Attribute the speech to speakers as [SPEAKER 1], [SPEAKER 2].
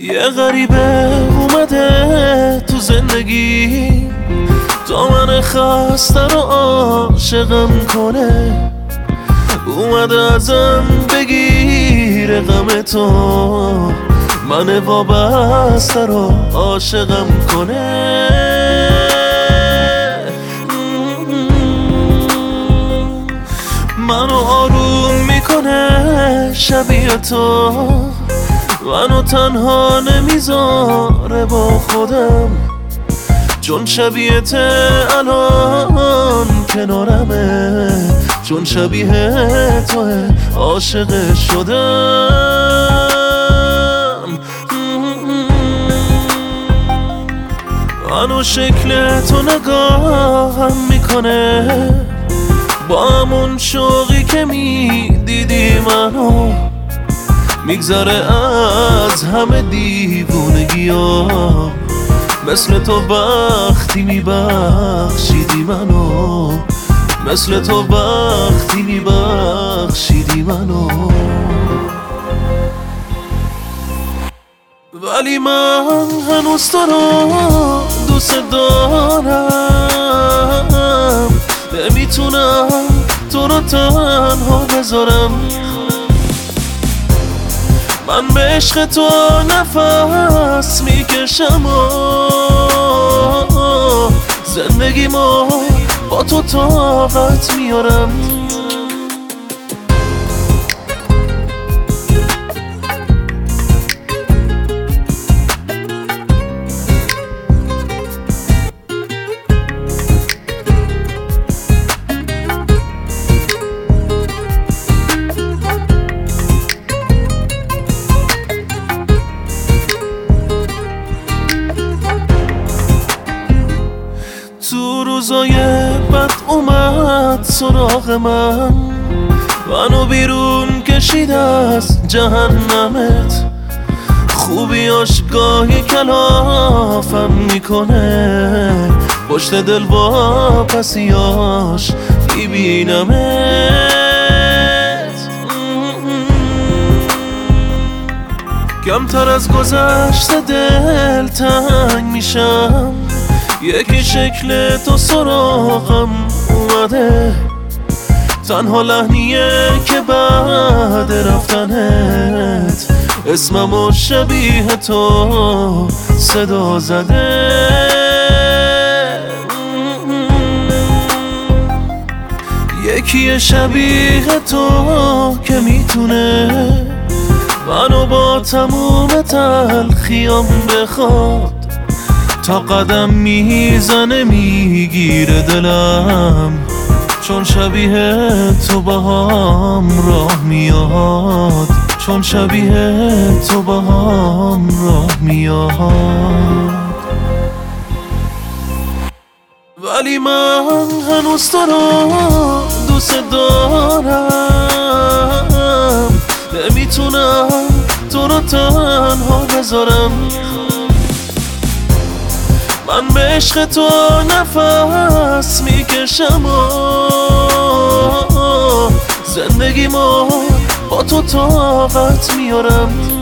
[SPEAKER 1] یه غریبه اومده تو زندگی، تا من خسته رو عاشقم کنه. اومده ازم بگیره غم تو، من وابسته رو عاشقم کنه. منو آروم میکنه شبیه تو، منو تنها نمیذاره با خودم، چون شبیه الان کنارمه، چون شبیه توه عاشق شدم. منو شکل تو نگاهم میکنه، با همون شوقی که میدیدی منو، میگذره از همه دیوونگی ها. مثل تو وقتی میبخشیدی منو، مثل تو وقتی میبخشیدی منو. ولی من هنوز تو رو دوست دارم، نمیتونم تو رو تنها بذارم. من به عشق تو نفس میکشم و زندگیمو با تو طاقت میارم. تو روزای بد اومد سراغ من، منو بیرون کشید از جهنمت. خوبیاش گاهی کلافم میکنه، پشت دل با پسیاش میبینمت. کمتر از گذشته دل تنگ میشم، یکی شکل تو سراغم اومده. تنها لحنیه که بعد رفتنت اسممو شبیه تو صدا زده. یکی شبیه تو که میتونه منو با تموم تلخیام بخواد، تا قدم میزنه میگیره دلم، چون شبیه تو با هم راه میاد، چون شبیه تو با هم راه میاد. ولی من هنوز تو رو دوست دارم، نمیتونم تو رو تنها بذارم. من به عشق تو نفس میکشم و زندگیمو با تو طاقت میارم.